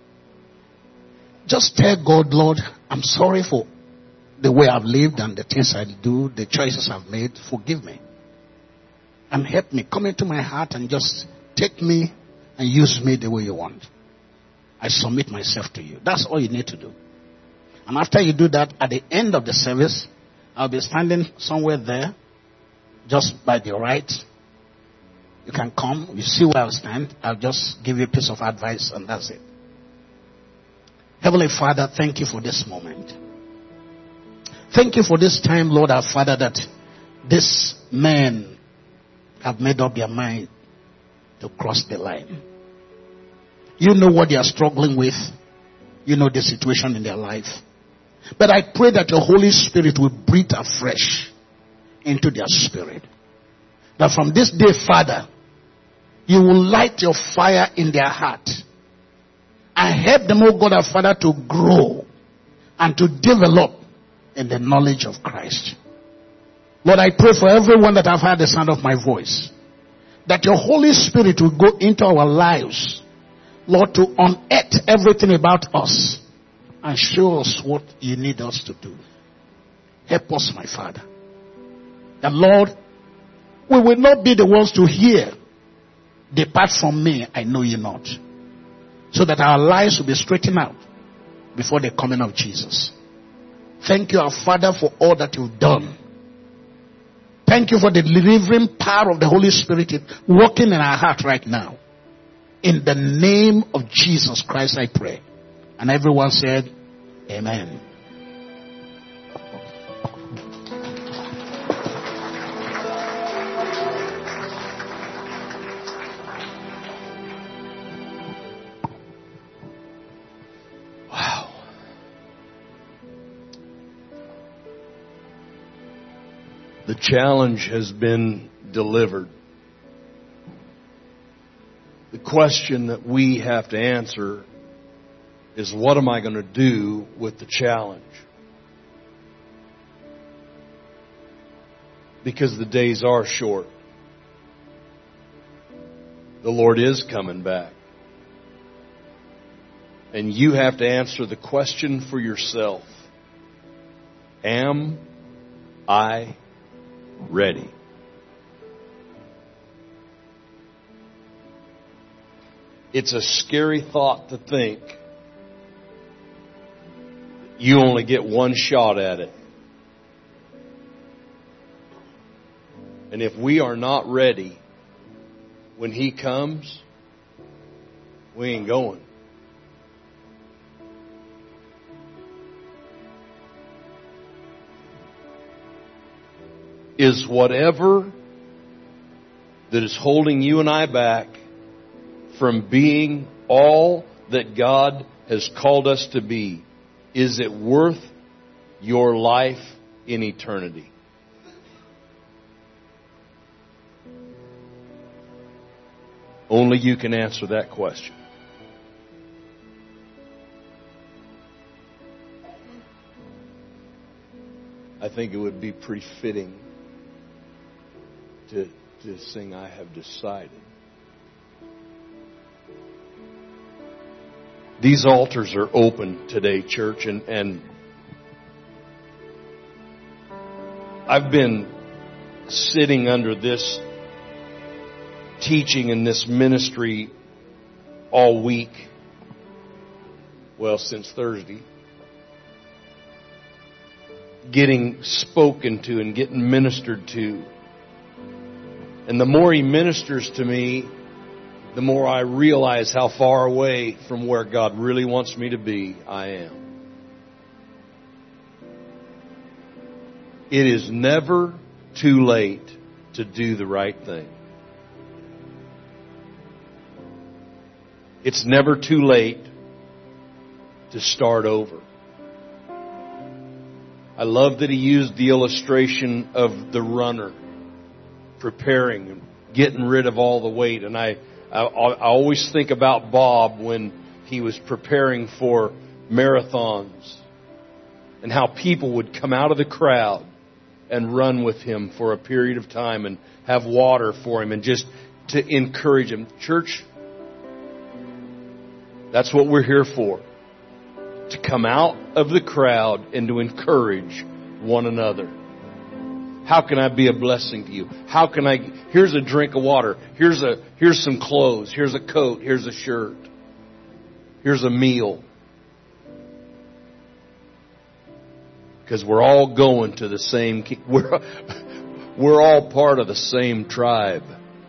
Just tell God, Lord, I'm sorry for the way I've lived and the things I do, the choices I've made. Forgive me. And help me. Come into my heart and just take me and use me the way you want. I submit myself to you. That's all you need to do. And after you do that, at the end of the service, I'll be standing somewhere there, just by the right. You can come. You see where I'll stand. I'll just give you a piece of advice, and that's it. Heavenly Father, thank you for this moment. Thank you for this time, Lord our Father, that these men have made up their mind to cross the line. You know what they are struggling with. You know the situation in their life. But I pray that your Holy Spirit will breathe afresh into their spirit. That from this day, Father, you will light your fire in their heart and help them, oh God, our Father, to grow and to develop in the knowledge of Christ. Lord, I pray for everyone that have heard the sound of my voice, that your Holy Spirit will go into our lives, Lord, to unearth everything about us and show us what you need us to do. Help us, my Father. And Lord, we will not be the ones to hear, depart from me, I know you not. So that our lives will be straightened out before the coming of Jesus. Thank you, our Father, for all that you've done. Thank you for the delivering power of the Holy Spirit working in our heart right now. In the name of Jesus Christ, I pray. And everyone said, Amen. Wow. The challenge has been delivered. The question that we have to answer is, what am I going to do with the challenge? Because the days are short. The Lord is coming back. And you have to answer the question for yourself. Am I ready? It's a scary thought to think you only get one shot at it. And if we are not ready when He comes, we ain't going. Is whatever that is holding you and I back from being all that God has called us to be, is it worth your life in eternity? Only you can answer that question. I think it would be pretty fitting to, to sing, I Have Decided. These altars are open today, church, and, and I've been sitting under this teaching in this ministry all week. Well, since Thursday. Getting spoken to and getting ministered to. And the more He ministers to me, the more I realize how far away from where God really wants me to be I am. It is never too late to do the right thing. It's never too late to start over. I love that He used the illustration of the runner preparing and getting rid of all the weight. And I, I, I always think about Bob when he was preparing for marathons. and how people would come out of the crowd and run with him for a period of time and have water for him and just to encourage him. Church, that's what we're here for. To come out of the crowd and to encourage one another. How can I be a blessing to you? How can I, here's a drink of water. Here's a, here's some clothes. Here's a coat. Here's a shirt. Here's a meal. Because we're all going to the same, we're, we're all part of the same tribe.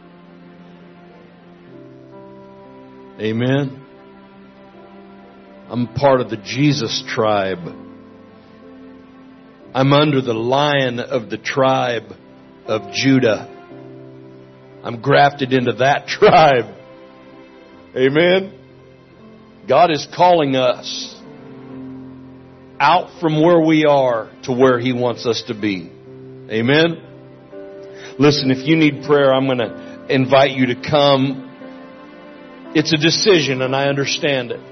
Amen. I'm part of the Jesus tribe. I'm under the Lion of the tribe of Judah. I'm grafted into that tribe. Amen. God is calling us out from where we are to where He wants us to be. Amen. Listen, if you need prayer, I'm going to invite you to come. It's a decision, and I understand it.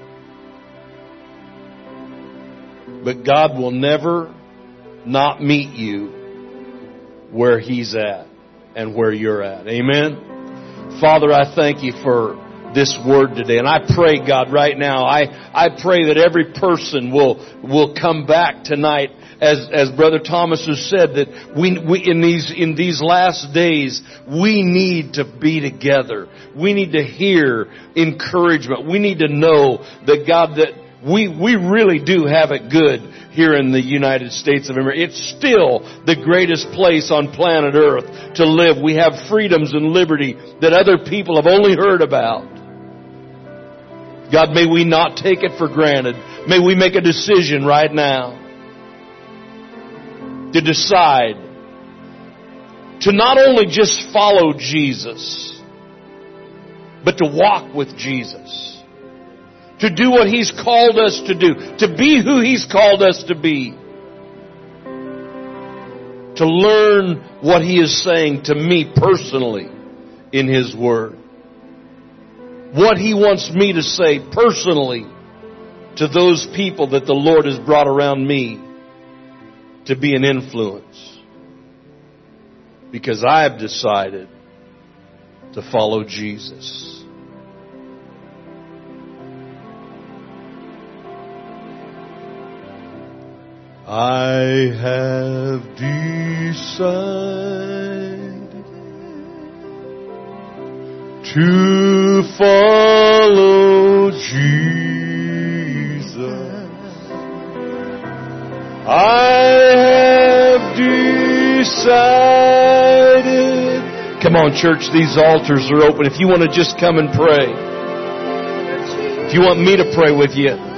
But God will never not meet you where He's at and where you're at. Amen. Father, I thank you for this word today. And I pray, God, right now, I, I pray that every person will, will come back tonight, as, as Brother Thomas has said, that we, we, in these, in these last days, we need to be together. We need to hear encouragement. We need to know that, God, that we, we really do have it good here in the United States of America. It's still the greatest place on planet Earth to live. We have freedoms and liberty that other people have only heard about. God, may we not take it for granted. May we make a decision right now to decide to not only just follow Jesus, but to walk with Jesus. To do what He's called us to do. To be who He's called us to be. To learn what He is saying to me personally in His Word. What He wants me to say personally to those people that the Lord has brought around me to be an influence. Because I have decided to follow Jesus. I have decided to follow Jesus. I have decided. Come on, church, these altars are open. If you want to just come and pray. If you want me to pray with you.